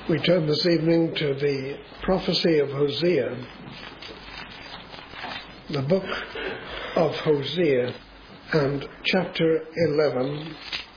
We turn this evening to the prophecy of Hosea, the book of Hosea, and chapter 11,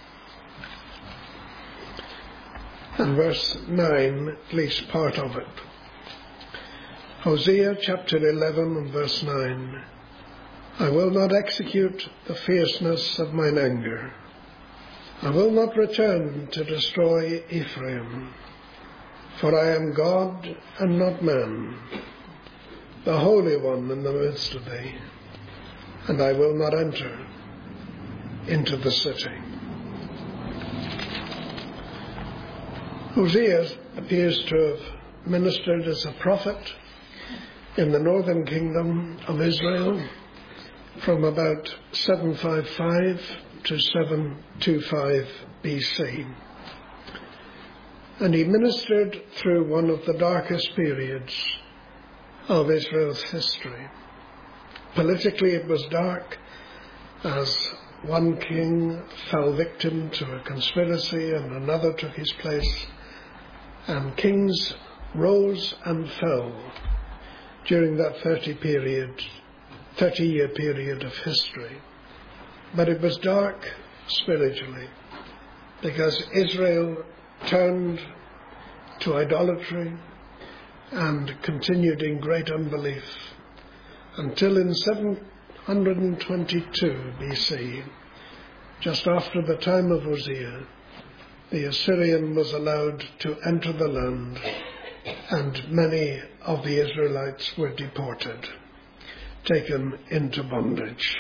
and verse 9, at least part of it. Hosea chapter 11 and verse 9. I will not execute the fierceness of mine anger. I will not return to destroy Ephraim. For I am God and not man, the Holy One in the midst of thee, and I will not enter into the city. Hosea appears to have ministered as a prophet in the northern kingdom of Israel from about 755 to 725 BC. And he ministered through one of the darkest periods of Israel's history. Politically it was dark, as one king fell victim to a conspiracy and another took his place, and kings rose and fell during that 30-year period of history. But it was dark spiritually, because Israel turned to idolatry and continued in great unbelief until in 722 BC, just after the time of Hosea, the Assyrian was allowed to enter the land, and many of the Israelites were deported, taken into bondage.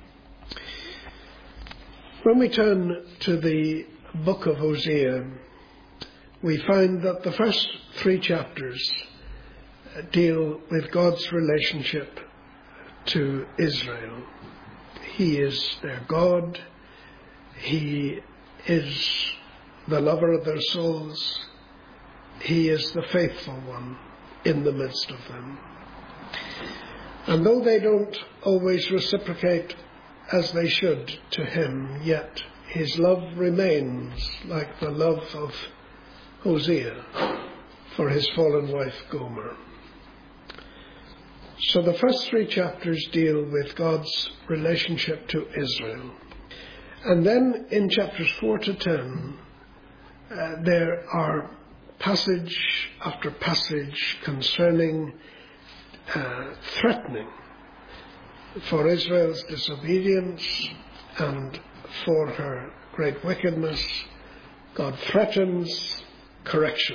When we turn to the book of Hosea, we find that the first 3 chapters deal with God's relationship to Israel. He is their God. He is the lover of their souls. He is the faithful one in the midst of them. And though they don't always reciprocate as they should to him, yet his love remains like the love of Hosea for his fallen wife Gomer. So the first 3 chapters deal with God's relationship to Israel. And then in chapters 4 to 10, there are passage after passage concerning threatening for Israel's disobedience and for her great wickedness. God threatens correction.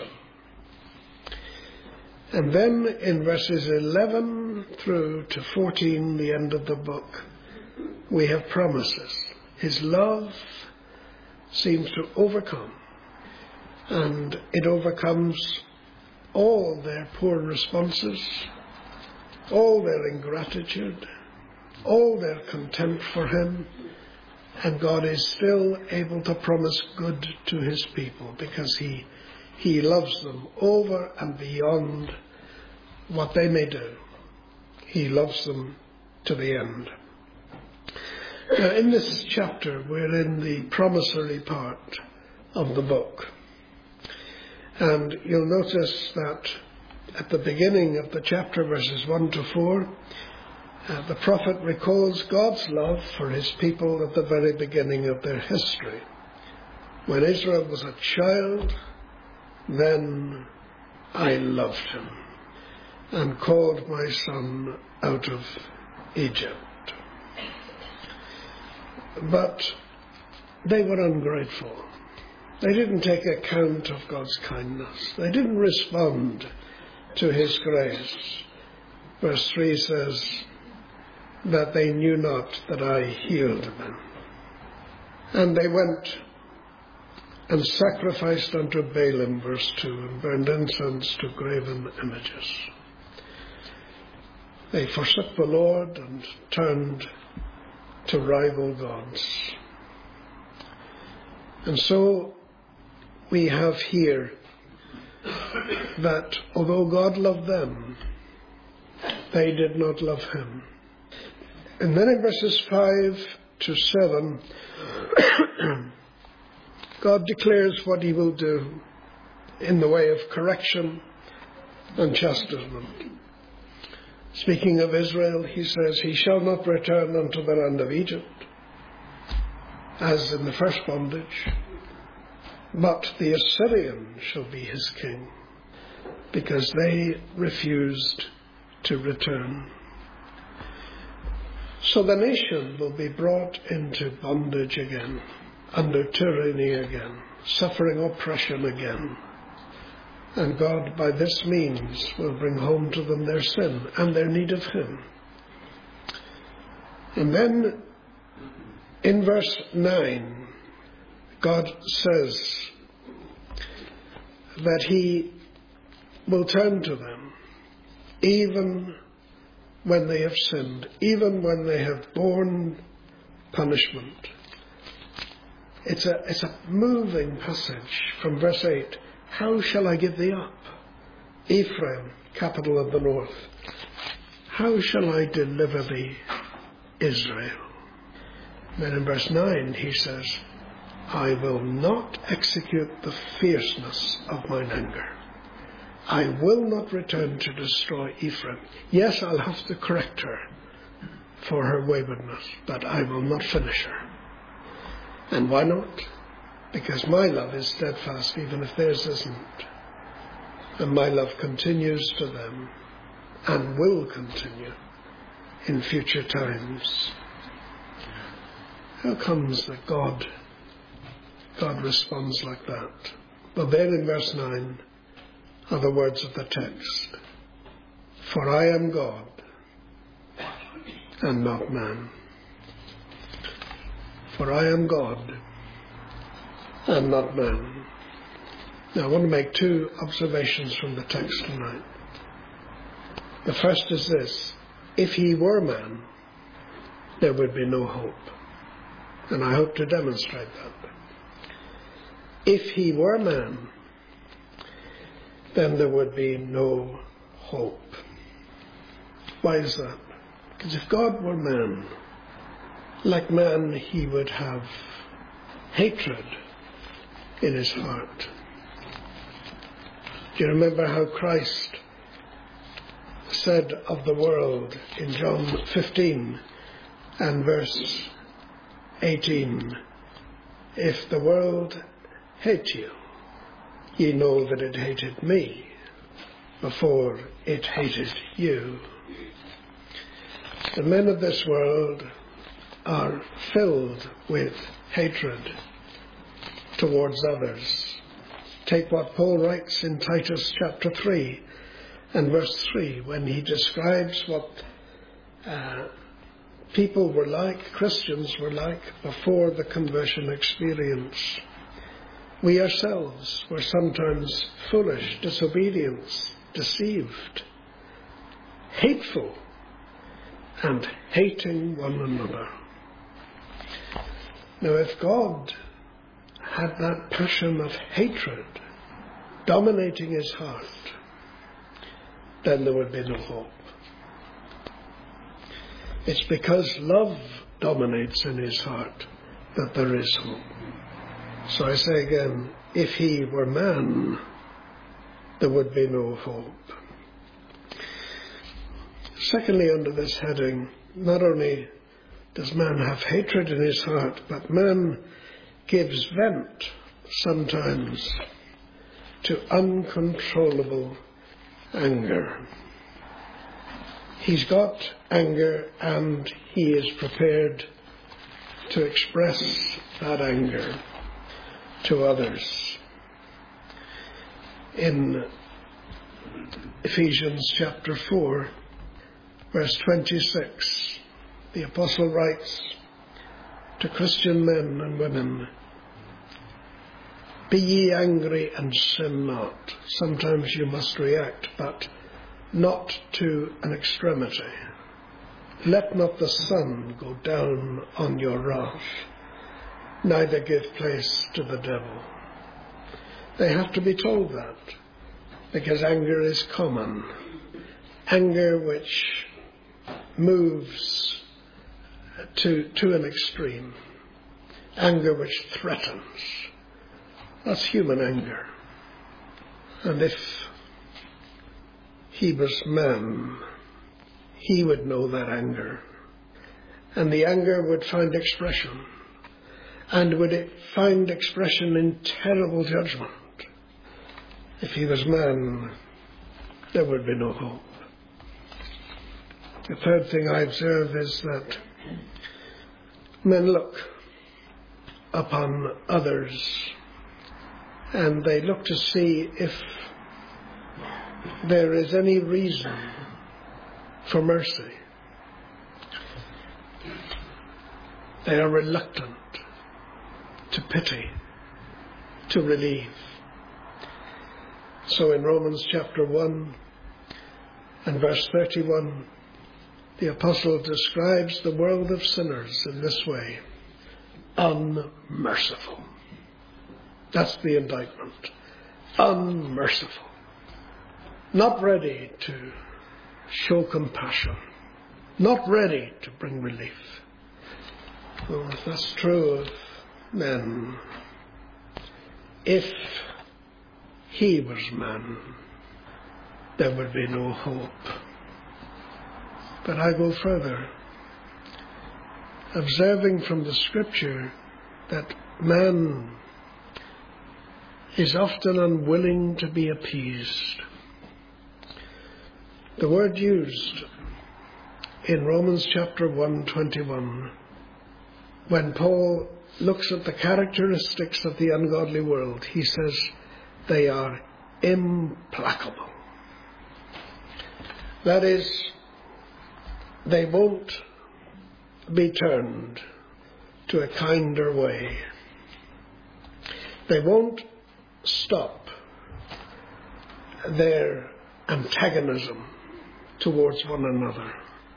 And then in verses 11 through to 14, the end of the book, we have promises. His love seems to overcome, and it overcomes all their poor responses, all their ingratitude, all their contempt for him, and God is still able to promise good to his people, because he loves them over and beyond what they may do. He loves them to the end. Now, in this chapter, we're in the promissory part of the book. And you'll notice that at the beginning of the chapter, verses 1 to 4, the prophet recalls God's love for his people at the very beginning of their history. When Israel was a child, then I loved him and called my son out of Egypt. But they were ungrateful. They didn't take account of God's kindness. They didn't respond to his grace. Verse 3 says that they knew not that I healed them. And they went and sacrificed unto Baalim, verse 2, and burned incense to graven images. They forsook the Lord and turned to rival gods. And so we have here that although God loved them, they did not love him. And then in verses 5 to 7, God declares what he will do in the way of correction and chastisement. Speaking of Israel, he says, he shall not return unto the land of Egypt, as in the first bondage, but the Assyrian shall be his king, because they refused to return. So the nation will be brought into bondage again, under tyranny again, suffering oppression again. And God, by this means, will bring home to them their sin and their need of him. And then, in verse 9, God says that he will turn to them, even when they have sinned, even when they have borne punishment. It's a moving passage from verse 8. How shall I give thee up, Ephraim, capital of the north? How shall I deliver thee, Israel? Then in verse 9 he says, I will not execute the fierceness of mine anger. I will not return to destroy Ephraim. Yes, I'll have to correct her for her waywardness, but I will not finish her. And why not? Because my love is steadfast, even if theirs isn't. And my love continues to them and will continue in future times. How comes that God responds like that? Well, there in verse 9 are the words of the text. For I am God and not man. For I am God and not man. Now I want to make two observations from the text tonight. The first is this: if he were man, there would be no hope. And I hope to demonstrate that. If he were man, then there would be no hope. Why is that? Because if God were man, like man, he would have hatred in his heart. Do you remember how Christ said of the world in John 15 and verse 18, if the world hate you, ye know that it hated me before it hated you. The men of this world are filled with hatred towards others. Take what Paul writes in Titus chapter 3 and verse 3, when he describes what people were like, Christians were like, before the conversion experience. We ourselves were sometimes foolish, disobedient, deceived, hateful, and hating one another. Now, if God had that passion of hatred dominating his heart, then there would be no hope. It's because love dominates in his heart that there is hope. So I say again, if he were man, there would be no hope. Secondly, under this heading, not only does man have hatred in his heart, but man gives vent sometimes to uncontrollable anger. He's got anger and he is prepared to express that anger to others. In Ephesians chapter 4, verse 26, the apostle writes to Christian men and women, be ye angry and sin not. Sometimes you must react, but not to an extremity. Let not the sun go down on your wrath, neither give place to the devil. They have to be told that, because anger is common. Anger which moves to an extreme. Anger which threatens. That's human anger. And if he was man, he would know that anger. And the anger would find expression. And would it find expression in terrible judgment. If he was man, there would be no hope. The third thing I observe is that men look upon others and they look to see if there is any reason for mercy. They are reluctant to pity, to relieve. So in Romans chapter 1 and verse 31, the apostle describes the world of sinners in this way: unmerciful. That's the indictment. Unmerciful. Not ready to show compassion. Not ready to bring relief. Well, if that's true of men, if he was man, there would be no hope. But I go further, observing from the scripture that man is often unwilling to be appeased. The word used in Romans chapter 1:21, when Paul looks at the characteristics of the ungodly world, he says they are implacable. That is, they won't be turned to a kinder way. They won't stop their antagonism towards one another.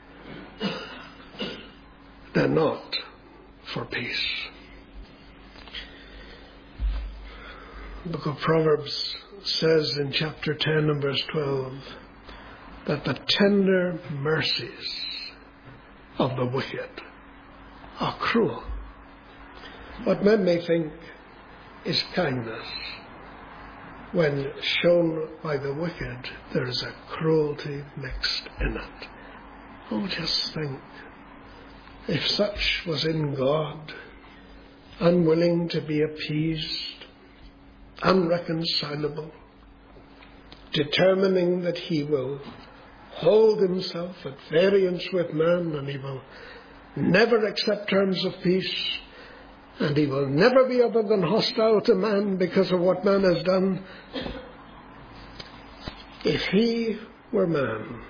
They're not for peace. The book of Proverbs says in chapter 10 and verse 12 that the tender mercies of the wicked are cruel. What men may think is kindness, when shown by the wicked, there is a cruelty mixed in it. Oh, just think, if such was in God, unwilling to be appeased, unreconcilable, determining that he will hold himself at variance with man, and he will never accept terms of peace, and he will never be other than hostile to man because of what man has done. If he were man,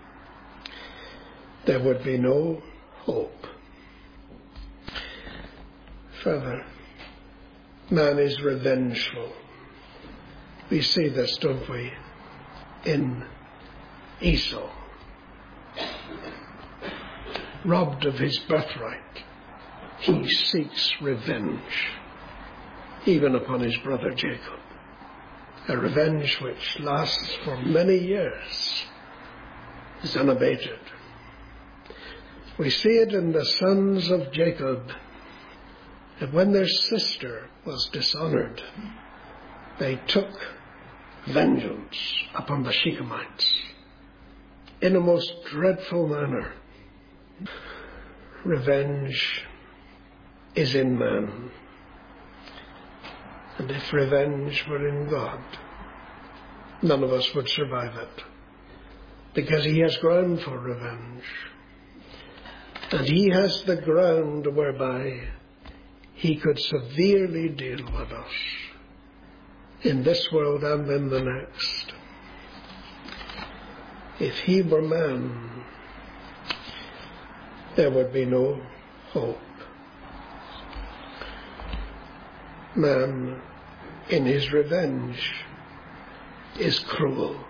there would be no hope. Further, man is revengeful. We see this, don't we, in Esau. Robbed of his birthright, he seeks revenge, even upon his brother Jacob. A revenge which lasts for many years, is unabated. We see it in the sons of Jacob, that when their sister was dishonored, they took vengeance upon the Shechemites in a most dreadful manner. Revenge is in man. And if revenge were in God, none of us would survive it, because he has ground for revenge. And he has the ground whereby he could severely deal with us in this world and in the next. If he were man, there would be no hope. Man, in his revenge, is cruel.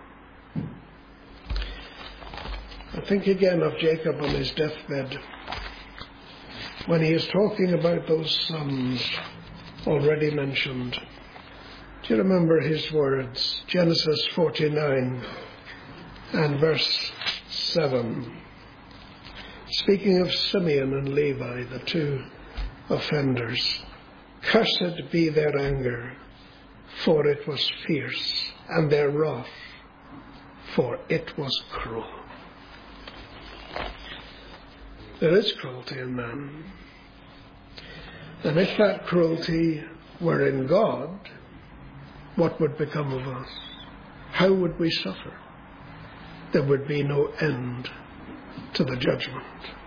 I think again of Jacob on his deathbed, when he is talking about those sons already mentioned. Do you remember his words? Genesis 49 and verse 7. Speaking of Simeon and Levi, the two offenders. Cursed be their anger, for it was fierce, and their wrath, for it was cruel. There is cruelty in man. And if that cruelty were in God, what would become of us? How would we suffer? There would be no end to the judgment.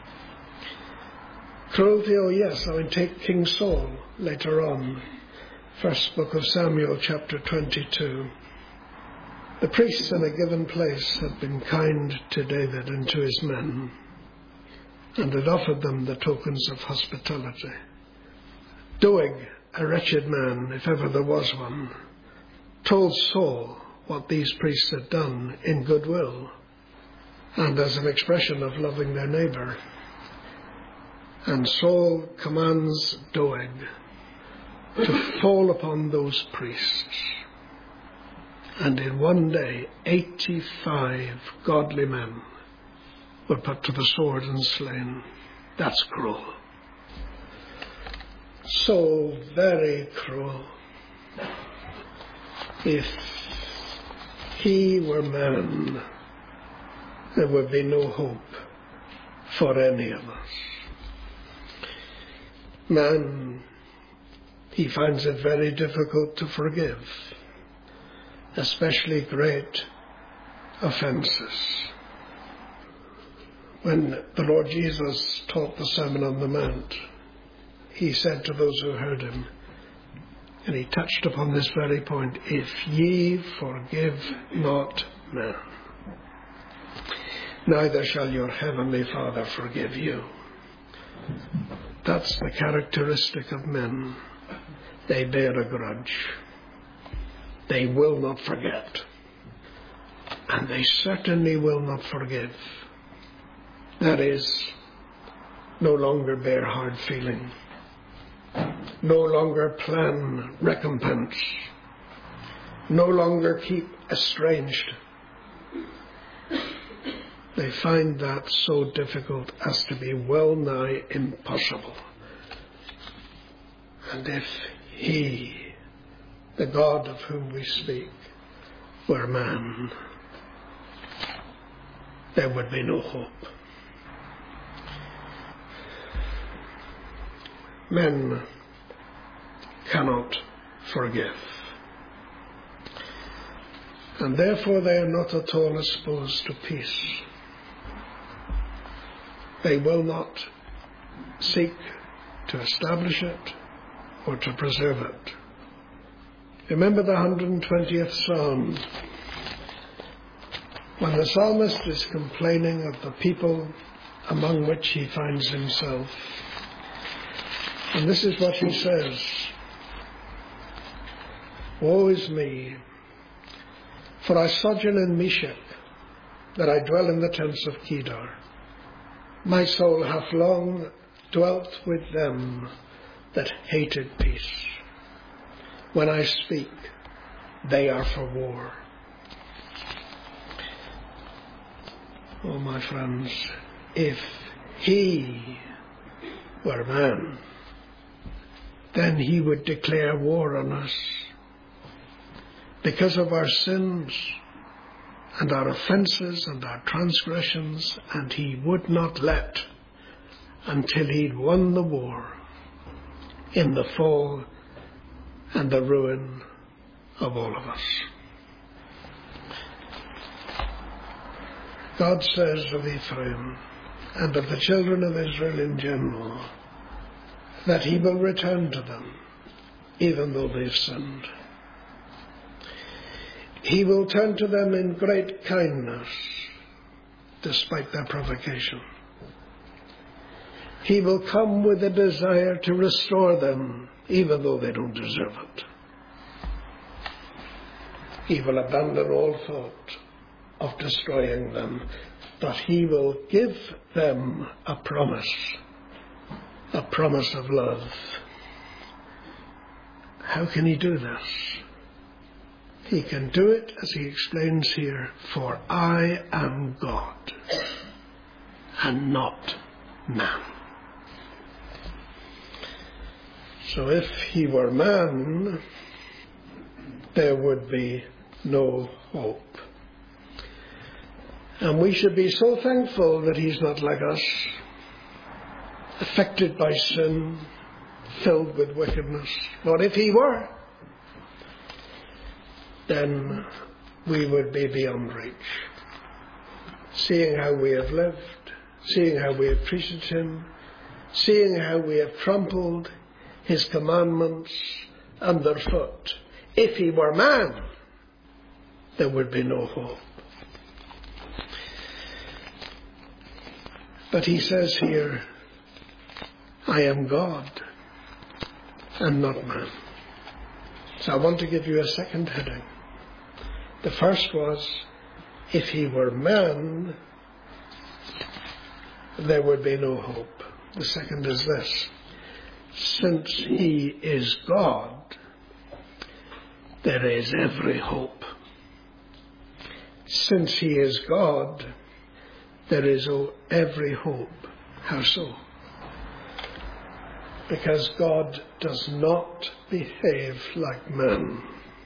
Cruelty, oh yes, I mean, take King Saul later on, first book of Samuel, chapter 22. The priests in a given place had been kind to David and to his men, and had offered them the tokens of hospitality. Doeg, a wretched man, if ever there was one, told Saul what these priests had done in goodwill and as an expression of loving their neighbour. And Saul commands Doeg to fall upon those priests. And in one day, 85 godly men were put to the sword and slain. That's cruel. So very cruel. If he were man, there would be no hope for any of us. Man, he finds it very difficult to forgive, especially great offences. When the Lord Jesus taught the Sermon on the Mount, he said to those who heard him, and he touched upon this very point, if ye forgive not men, neither shall your heavenly Father forgive you. That's the characteristic of men. They bear a grudge. They will not forget. And they certainly will not forgive. That is, no longer bear hard feeling. No longer plan recompense. No longer keep estranged. They find that so difficult as to be well nigh impossible. And if he, the God of whom we speak, were man, there would be no hope. Men cannot forgive. And therefore they are not at all exposed to peace. They will not seek to establish it or to preserve it. Remember the 120th Psalm, when the psalmist is complaining of the people among which he finds himself. And this is what he says: Woe is me, for I sojourn in Meshech, that I dwell in the tents of Kedar. My soul hath long dwelt with them that hated peace. When I speak, they are for war. Oh, my friends, if he were man, then he would declare war on us because of our sins and our offences and our transgressions, and he would not let until he'd won the war in the fall and the ruin of all of us. God says of Ephraim and of the children of Israel in general that he will return to them even though they've sinned. He will turn to them in great kindness despite their provocation. He will come with a desire to restore them even though they don't deserve it. He will abandon all thought of destroying them, but he will give them a promise of love. How can he do this? He can do it, as he explains here, for I am God and not man. So if he were man, there would be no hope. And we should be so thankful that he's not like us, affected by sin, filled with wickedness. But if he were, then we would be beyond reach. Seeing how we have lived, seeing how we have treated him, seeing how we have trampled his commandments underfoot. If he were man, there would be no hope. But he says here, I am God and not man. So I want to give you a second heading. The first was, if he were man, there would be no hope. The second is this: since he is God, there is every hope. Since he is God, there is every hope. How so? Because God does not behave like man.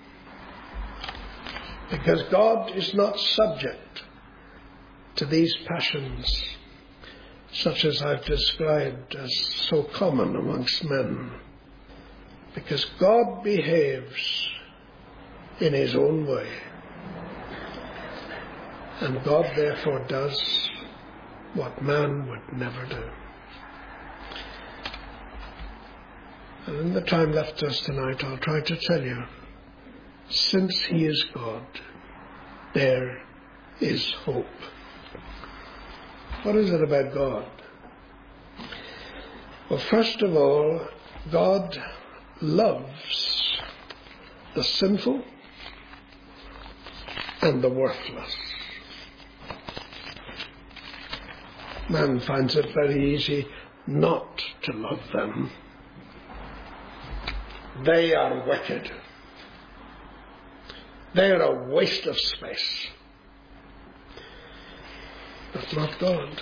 Because God is not subject to these passions, such as I've described as so common amongst men. Because God behaves in his own way. And God therefore does what man would never do. And in the time left us tonight, I'll try to tell you, since he is God, there is hope. What is it about God? Well, first of all, God loves the sinful and the worthless. Man finds it very easy not to love them. They are wicked. They are a waste of space. But not God.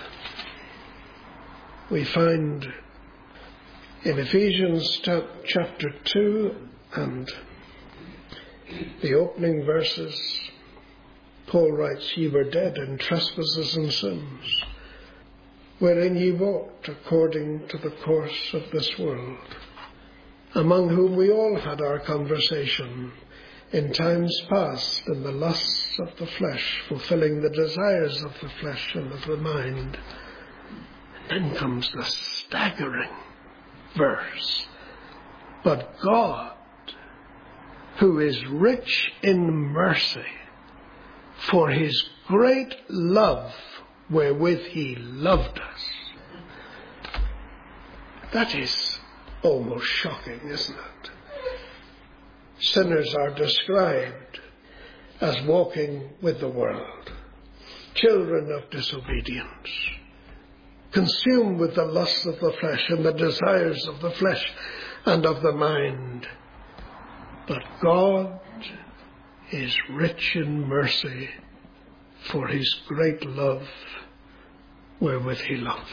We find in Ephesians chapter 2 and the opening verses, Paul writes, ye were dead in trespasses and sins, wherein ye walked according to the course of this world, among whom we all had our conversation in times past in the lusts of the flesh, fulfilling the desires of the flesh and of the mind. And then comes the staggering verse. But God, who is rich in mercy, for his great love wherewith he loved us. That is almost shocking, isn't it? Sinners are described as walking with the world, children of disobedience, consumed with the lusts of the flesh and the desires of the flesh and of the mind. But God is rich in mercy for his great love wherewith he loves.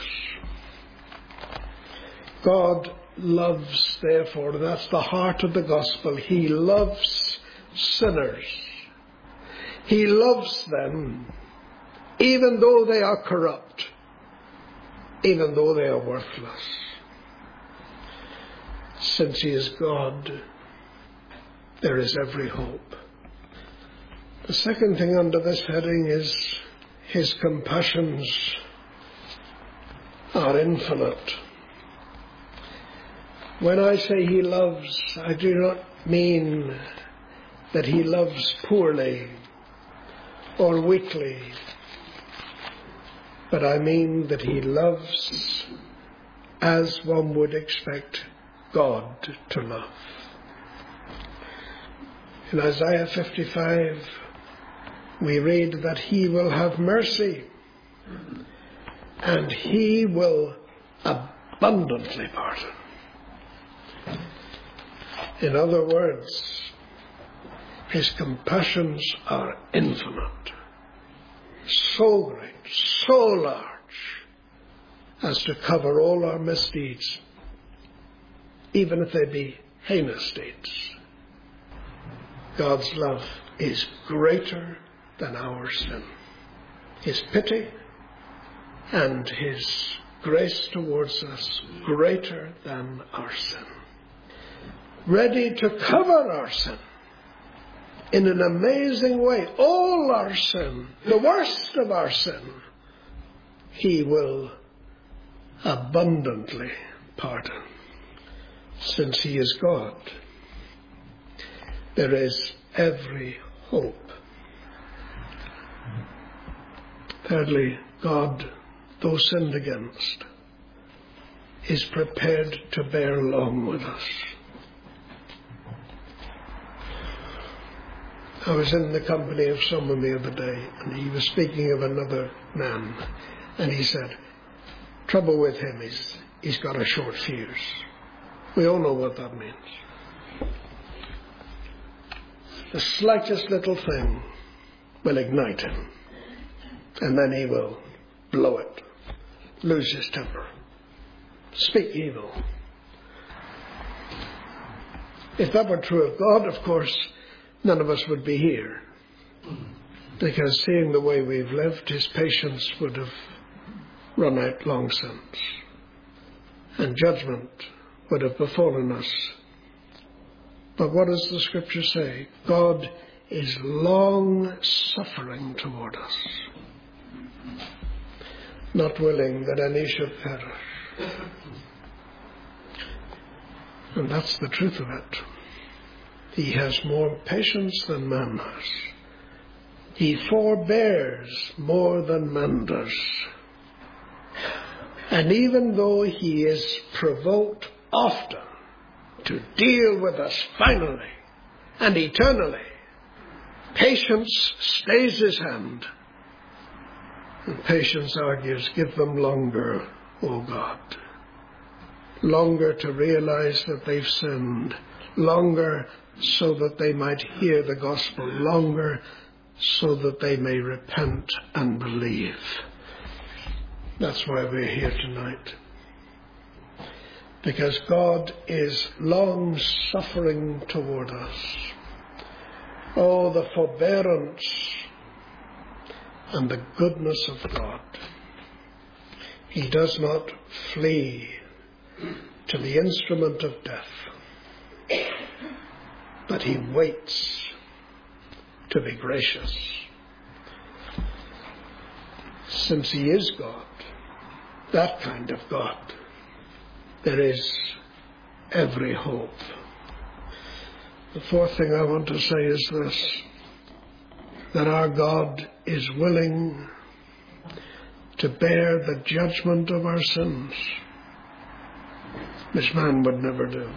God loves, therefore, that's the heart of the gospel. He loves sinners. He loves them even though they are corrupt, even though they are worthless. Since he is God, there is every hope. The second thing under this heading is his compassions are infinite. When I say he loves, I do not mean that he loves poorly or weakly, but I mean that he loves as one would expect God to love. In Isaiah 55, we read that he will have mercy and he will abundantly pardon. In other words, his compassions are infinite, so great, so large, as to cover all our misdeeds, even if they be heinous deeds. God's love is greater than our sin. His pity and His grace towards us greater than our sin. Ready to cover our sin in an amazing way. All our sin, the worst of our sin, He will abundantly pardon. Since He is God, there is every hope. Thirdly, God, though sinned against, is prepared to bear along with us. I was in the company of someone the other day, and he was speaking of another man, and he said, trouble with him is he's got a short fuse. We all know what that means. The slightest little thing will ignite him, and then he will blow it, lose his temper, speak evil. If that were true of God, of course, none of us would be here, because seeing the way we've lived, His patience would have run out long since, and judgment would have befallen us. But what does the Scripture say? God is long-suffering toward us, not willing that any should perish. And that's the truth of it. He has more patience than man has. He forbears more than man does. And even though He is provoked often to deal with us finally and eternally, patience stays His hand. And patience argues, give them longer, O God. Longer to realize that they've sinned. Longer so that they might hear the gospel. Longer so that they may repent and believe. That's why we're here tonight. Because God is long-suffering toward us. Oh, the forbearance and the goodness of God. He does not flee to the instrument of death, but He waits to be gracious. Since He is God, that kind of God, there is every hope. The fourth thing I want to say is this, that our God is willing to bear the judgment of our sins, which man would never do.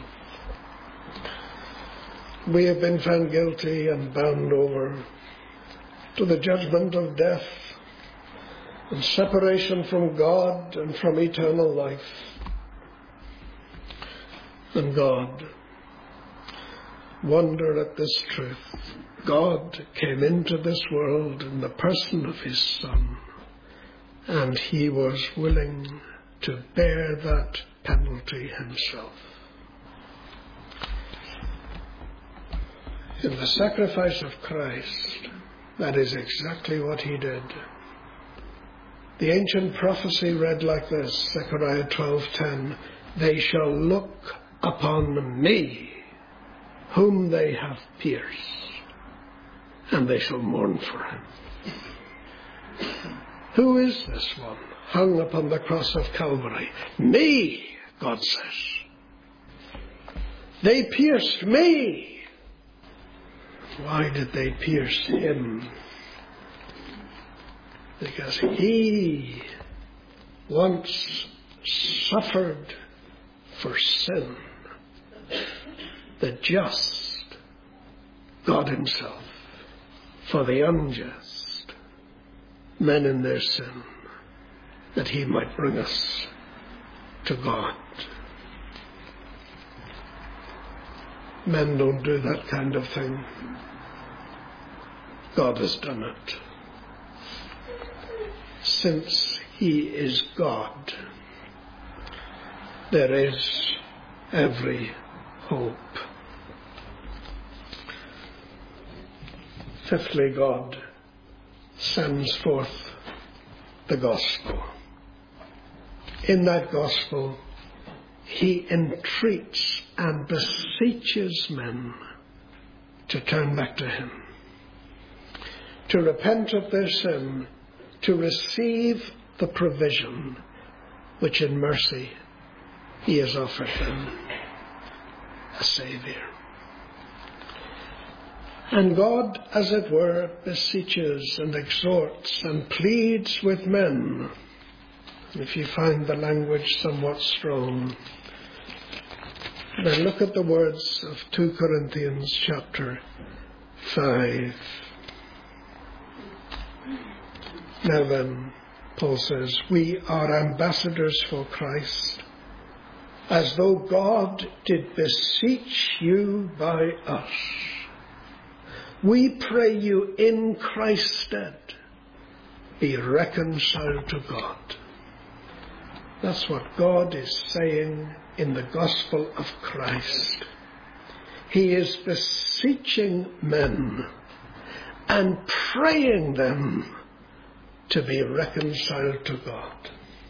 We have been found guilty and bound over to the judgment of death and separation from God and from eternal life. And God, wonder at this truth, God came into this world in the person of His Son, and He was willing to bear that penalty Himself. In the sacrifice of Christ, that is exactly what He did. The ancient prophecy read like this, Zechariah 12:10, they shall look upon me, whom they have pierced, and they shall mourn for Him. Who is this one hung upon the cross of Calvary? Me, God says. They pierced me. Why did they pierce Him? Because He once suffered for sin. The just, God Himself, for the unjust, men in their sin, that He might bring us to God. Men don't do that kind of thing. God has done it. Since He is God, there is every hope. fifthly, God sends forth the gospel. In that gospel, he entreats and beseeches men to turn back to him, to repent of their sin, to receive the provision which in mercy he has offered them, a Saviour. And God, as it were, beseeches and exhorts and pleads with men. If you find the language somewhat strong, then look at the words of 2 Corinthians chapter 5. Now then, Paul says, we are ambassadors for Christ, as though God did beseech you by us. We pray you in Christ's stead, be reconciled to God. That's what God is saying in the gospel of Christ. He is beseeching men and praying them to be reconciled to God.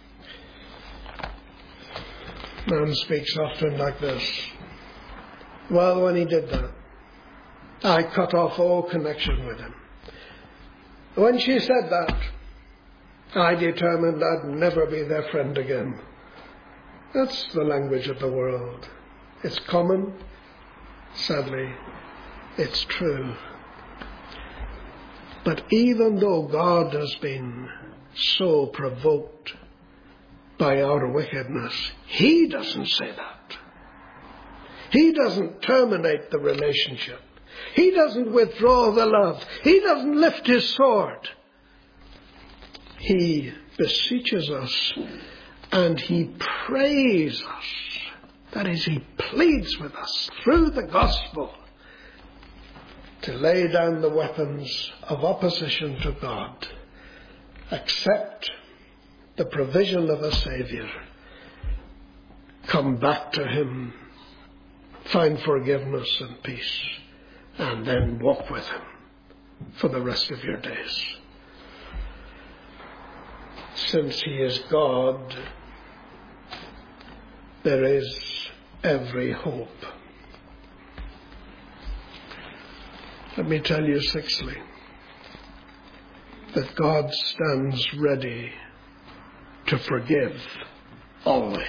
Man speaks often like this. Well, when he did that, I cut off all connection with him. When she said that, I determined I'd never be their friend again. That's the language of the world. It's common. Sadly, it's true. But even though God has been so provoked by our wickedness, he doesn't say that. He doesn't terminate the relationship. He doesn't withdraw the love. He doesn't lift his sword. He beseeches us and he prays us. That is, he pleads with us through the gospel to lay down the weapons of opposition to God, accept the provision of a Saviour, come back to him, find forgiveness and peace, and then walk with him for the rest of your days. Since he is God, there is every hope. Let me tell you sixthly, that God stands ready to forgive always.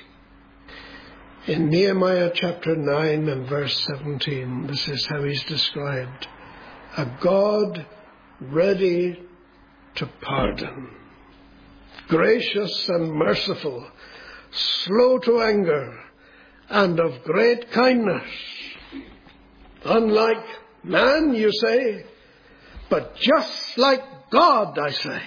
In Nehemiah chapter 9 and verse 17, this is how he's described. A God ready to pardon, gracious and merciful, slow to anger, and of great kindness. Unlike man, you say, but just like God, I say,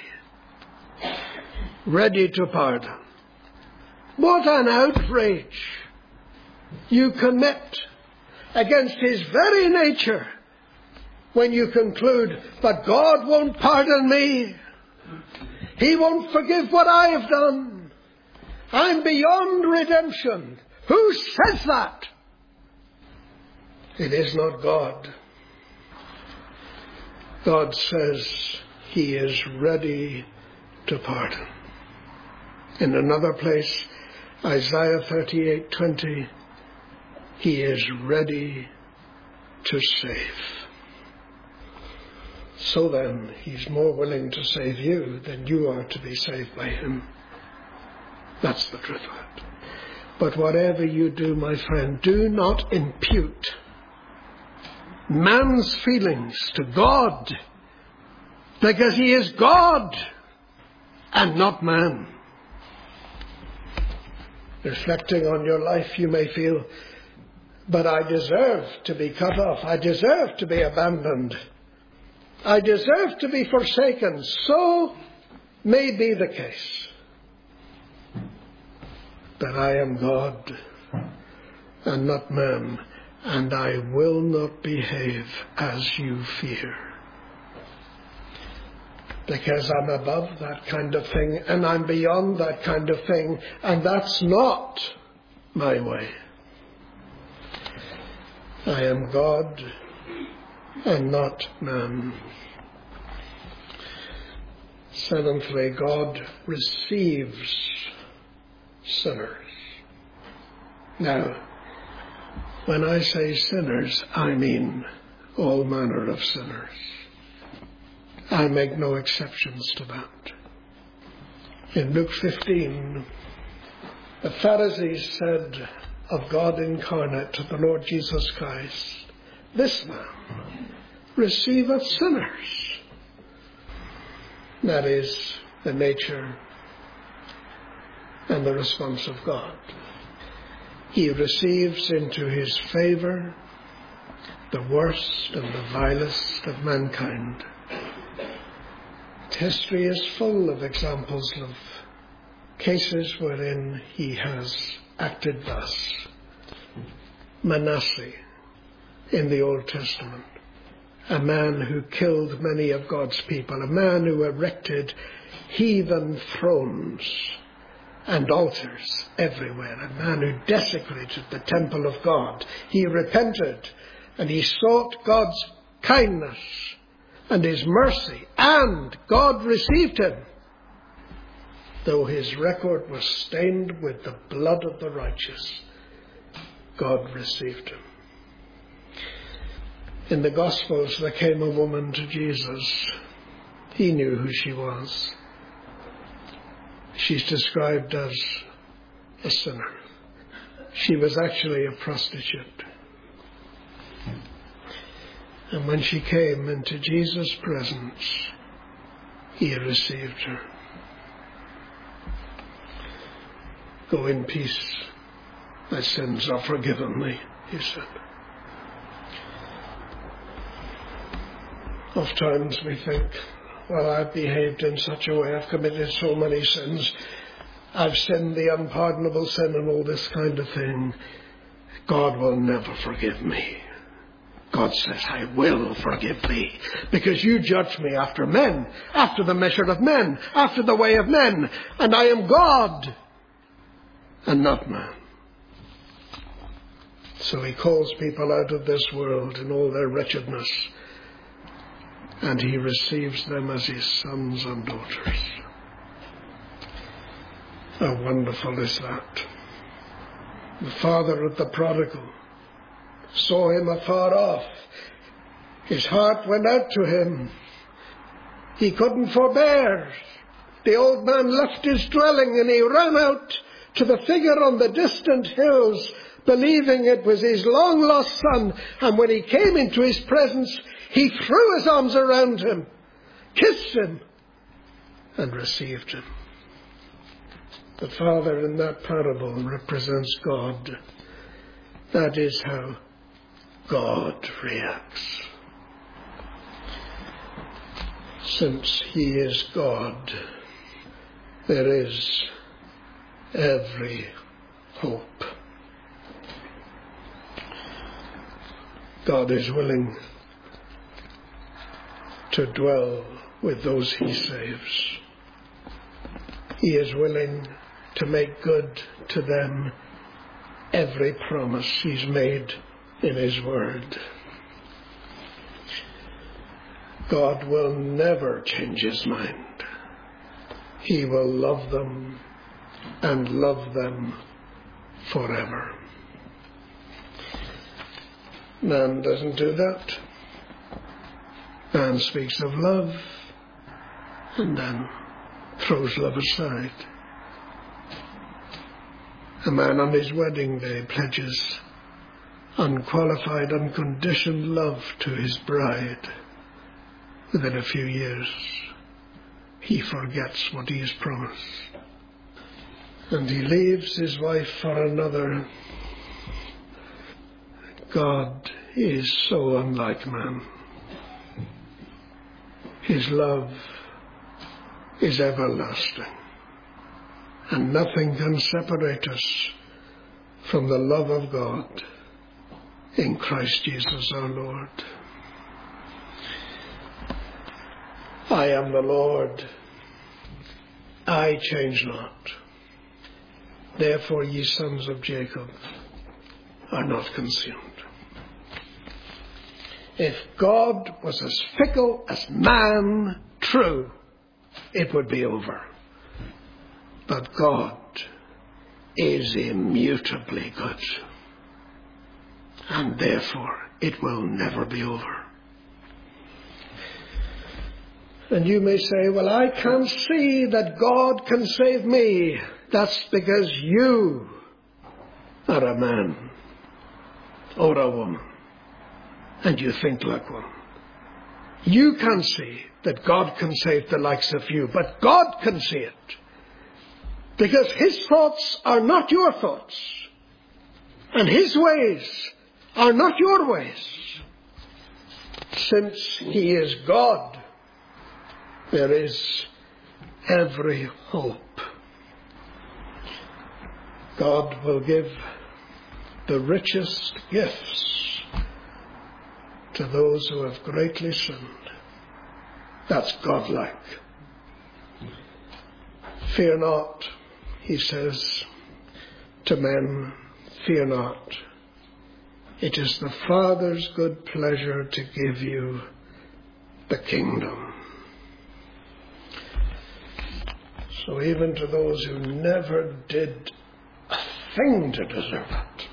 ready to pardon. What an outrage you commit against his very nature when you conclude, but God won't pardon me. He won't forgive what I have done. I'm beyond redemption. Who says that? It is not God. God says he is ready to pardon. In another place, Isaiah 38:20, he is ready to save. So then, he's more willing to save you than you are to be saved by him. That's the truth of it. But whatever you do, my friend, do not impute man's feelings to God, because he is God and not man. Reflecting on your life, you may feel, but I deserve to be cut off. I deserve to be abandoned. I deserve to be forsaken. So may be the case. But I am God and not man, and I will not behave as you fear. Because I'm above that kind of thing, and I'm beyond that kind of thing, and that's not my way. I am God and not man. Seventhly, God receives sinners. Now, when I say sinners, I mean all manner of sinners. I make no exceptions to that. In Luke 15, the Pharisees said of God incarnate to the Lord Jesus Christ, "This man receiveth sinners." That is the nature and the response of God. He receives into his favour the worst and the vilest of mankind. History is full of examples of cases wherein he has acted thus. Manasseh in the Old Testament, a man who killed many of God's people, a man who erected heathen thrones and altars everywhere, a man who desecrated the temple of God. He repented and he sought God's kindness and his mercy, and God received him. Though his record was stained with the blood of the righteous, God received him. In the Gospels, there came a woman to Jesus. He knew who she was. She's described as a sinner. She was actually a prostitute. And when she came into Jesus' presence, he received her. "Go in peace, thy sins are forgiven thee," he said. Oft times we think, well, I've behaved in such a way, I've committed so many sins, I've sinned the unpardonable sin and all this kind of thing. God will never forgive me. God says, "I will forgive thee, because you judge me after men, after the measure of men, after the way of men, and I am God and not man." So he calls people out of this world in all their wretchedness, and he receives them as his sons and daughters. How wonderful is that? The father of the prodigal saw him afar off. His heart went out to him. He couldn't forbear. The old man left his dwelling and he ran out to the figure on the distant hills, believing it was his long-lost son. And when he came into his presence, he threw his arms around him, kissed him, and received him. The father in that parable represents God. That is how God reacts. Since he is God, there is every hope. God is willing to dwell with those he saves. He is willing to make good to them every promise he's made in his word. God will never change his mind. He will love them and love them forever. Man doesn't do that. Man speaks of love and then throws love aside. A man on his wedding day pledges unqualified, unconditioned love to his bride. Within a few years, he forgets what he has promised. And he leaves his wife for another. God is so unlike man. His love is everlasting. And nothing can separate us from the love of God in Christ Jesus our Lord. I am the Lord, I change not. Therefore ye sons of Jacob are not consumed. If God was as fickle as man, true, it would be over. But God is immutably good. And therefore, it will never be over. And you may say, well, I can't see that God can save me. That's because you are a man or a woman, and you think like one. You can't see that God can save the likes of you, but God can see it. Because his thoughts are not your thoughts, and his ways are not your ways. Since he is God, there is every hope. God will give the richest gifts to those who have greatly sinned. That's godlike. Fear not, he says to men, fear not. It is the Father's good pleasure to give you the kingdom. So even to those who never did a thing to deserve it,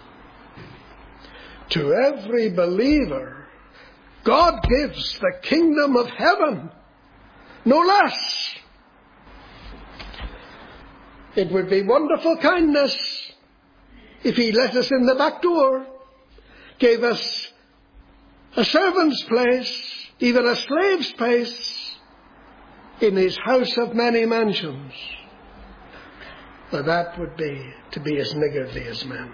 to every believer, God gives the kingdom of heaven, no less. It would be wonderful kindness if he let us in the back door, gave us a servant's place, even a slave's place, in his house of many mansions. But that would be to be as niggardly as men.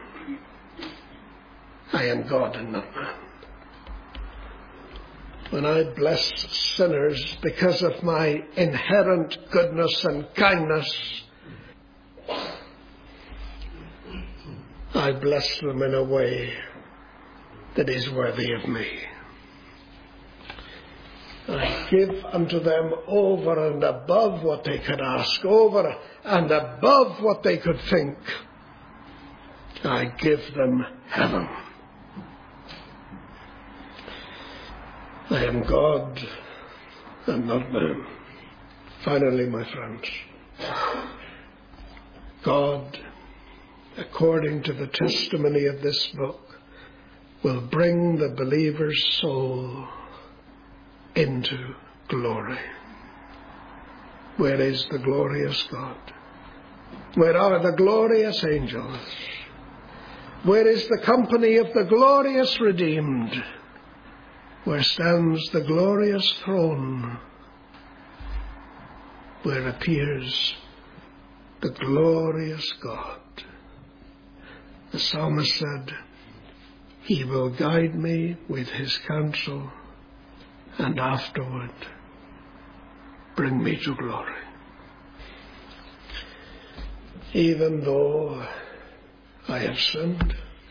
I am God and not man. When I bless sinners because of my inherent goodness and kindness, I bless them in a way that is worthy of me. I give unto them over and above what they could ask, over and above what they could think. I give them heaven. I am God and not man. Finally, my friends, God, according to the testimony of this book, will bring the believer's soul into glory. Where is the glorious God? Where are the glorious angels? Where is the company of the glorious redeemed? Where stands the glorious throne? Where appears the glorious God? The psalmist said, he will guide me with his counsel and afterward bring me to glory. Even though I have sinned,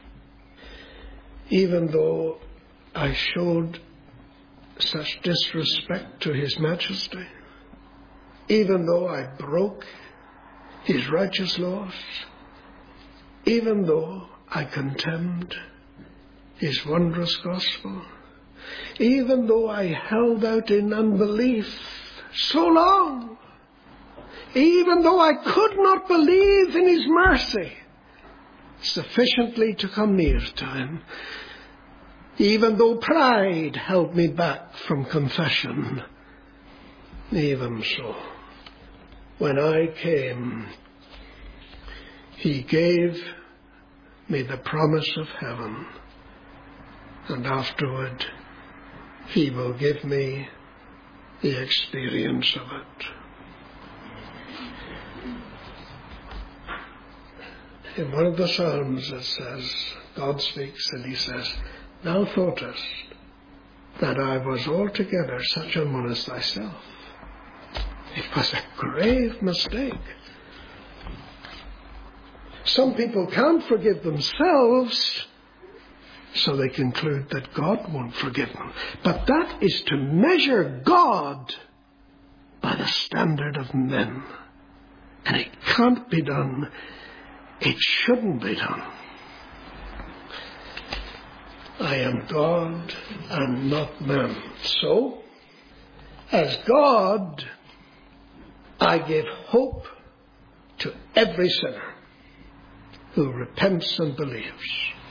even though I showed such disrespect to his majesty, even though I broke his righteous laws, even though I contemned his wondrous gospel, even though I held out in unbelief so long, even though I could not believe in his mercy sufficiently to come near to him, even though pride held me back from confession, even so, when I came, he gave me the promise of heaven, and afterward he will give me the experience of it. In one of the Psalms it says, God speaks and he says, thou thoughtest that I was altogether such a one as thyself. It was a grave mistake. Some people can't forgive themselves, so they conclude that God won't forgive them. But that is to measure God by the standard of men. And it can't be done. It shouldn't be done. I am God and not man. So, as God, I give hope to every sinner who repents and believes.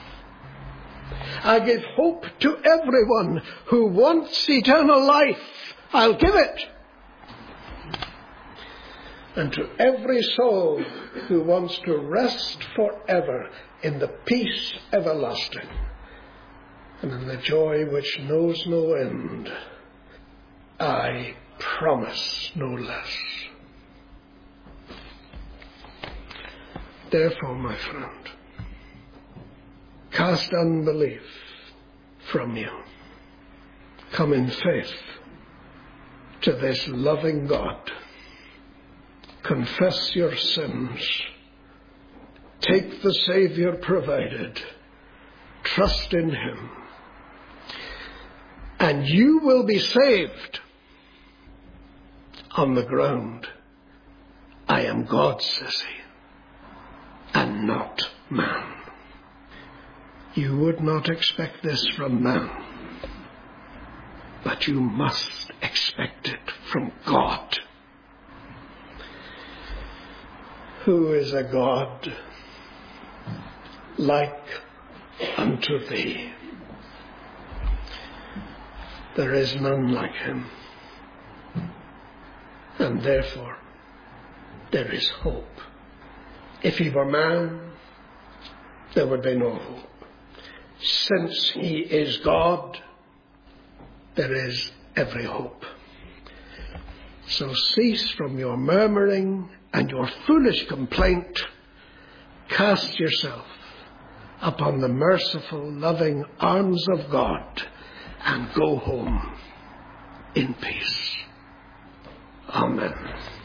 I give hope to everyone who wants eternal life. I'll give it. And to every soul who wants to rest forever in the peace everlasting and in the joy which knows no end, I promise no less. Therefore, my friend, cast unbelief from you. Come in faith to this loving God. Confess your sins. Take the Saviour provided. Trust in Him. And you will be saved on the ground. I am God, says He, and not man. You would not expect this from man, but you must expect it from God, who is a God like unto thee. There is none like Him, and therefore there is hope. If He were man, there would be no hope. Since He is God, there is every hope. So cease from your murmuring and your foolish complaint. Cast yourself upon the merciful, loving arms of God and go home in peace. Amen.